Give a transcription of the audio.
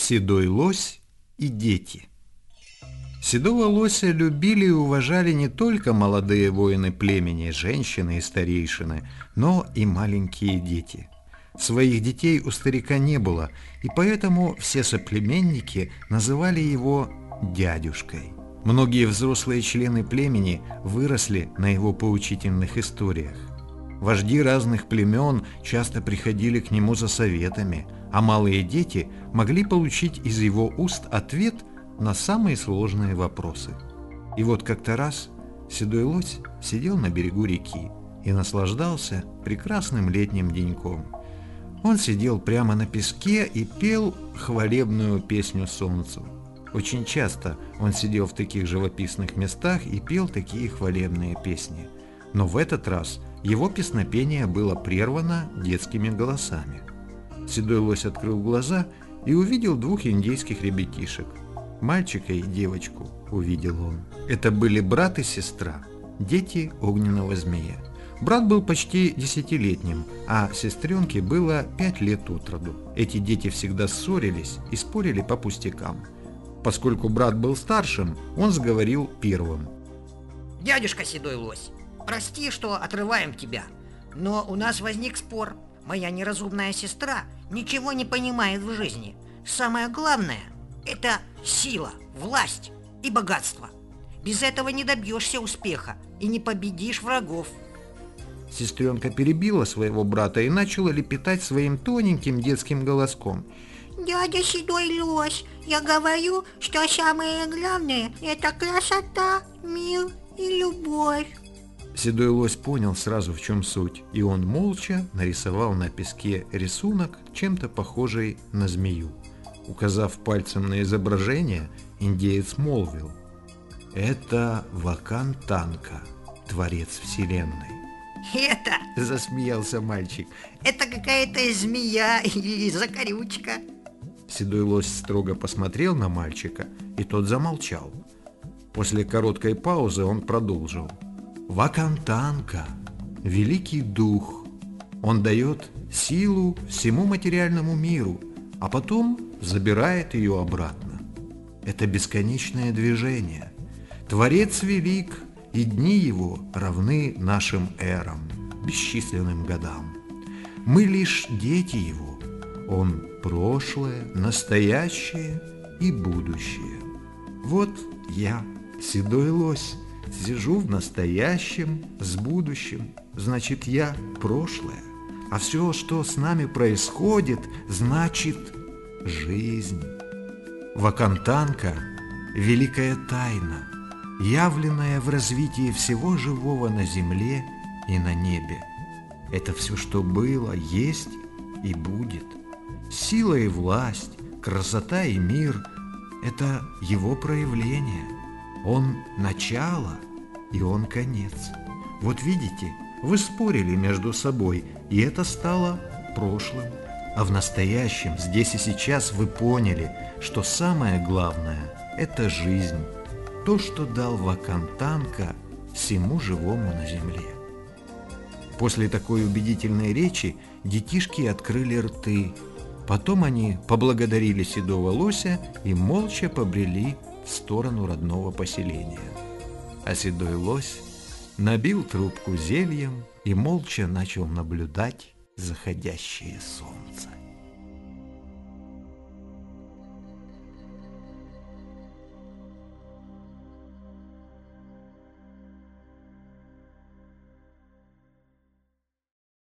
Седой лось и дети. Седого лося любили и уважали не только молодые воины племени, женщины и старейшины, но и маленькие дети. Своих детей у старика не было, и поэтому все соплеменники называли его дядюшкой. Многие взрослые члены племени выросли на его поучительных историях. Вожди разных племен часто приходили к нему за советами, а малые дети могли получить из его уст ответ на самые сложные вопросы. И вот как-то раз седой лось сидел на берегу реки и наслаждался прекрасным летним деньком. Он сидел прямо на песке и пел хвалебную песню солнцу. Очень часто он сидел в таких живописных местах и пел такие хвалебные песни. Но в этот раз его песнопение было прервано детскими голосами. Седой лось открыл глаза и увидел двух индейских ребятишек. Мальчика и девочку увидел он. Это были брат и сестра, дети огненного змея. Брат был почти 10-летним, а сестренке было 5 лет от роду. Эти дети всегда ссорились и спорили по пустякам. Поскольку брат был старшим, он заговорил первым. «Дядюшка Седой лось, прости, что отрываем тебя, но у нас возник спор. Моя неразумная сестра ничего не понимает в жизни. Самое главное – это сила, власть и богатство. Без этого не добьешься успеха и не победишь врагов». Сестренка перебила своего брата и начала лепетать своим тоненьким детским голоском. «Дядя Седой лось, я говорю, что самое главное – это красота, мир и любовь». Седой лось понял сразу, в чем суть, и он молча нарисовал на песке рисунок, чем-то похожий на змею. Указав пальцем на изображение, индеец молвил: «Это Вакантанка, творец вселенной». «Это, — засмеялся мальчик, — это какая-то змея и закорючка». Седой лось строго посмотрел на мальчика, и тот замолчал. После короткой паузы он продолжил: «Вакантанка – великий дух. Он дает силу всему материальному миру, а потом забирает ее обратно. Это бесконечное движение. Творец велик, и дни его равны нашим эрам, бесчисленным годам. Мы лишь дети его. Он прошлое, настоящее и будущее. Вот я, седой лось, сижу в настоящем с будущим, значит, я прошлое. А все, что с нами происходит, значит жизнь. Вакантанка – великая тайна, явленная в развитии всего живого на земле и на небе. Это все, что было, есть и будет. Сила и власть, красота и мир – это его проявление. Он начало, и он конец. Вот видите, вы спорили между собой, и это стало прошлым. А в настоящем, здесь и сейчас вы поняли, что самое главное – это жизнь. То, что дал Вакантанка всему живому на земле. После такой убедительной речи детишки открыли рты. Потом они поблагодарили седого лося и молча побрели в сторону родного поселения. А седой лось набил трубку зельем и молча начал наблюдать заходящее солнце.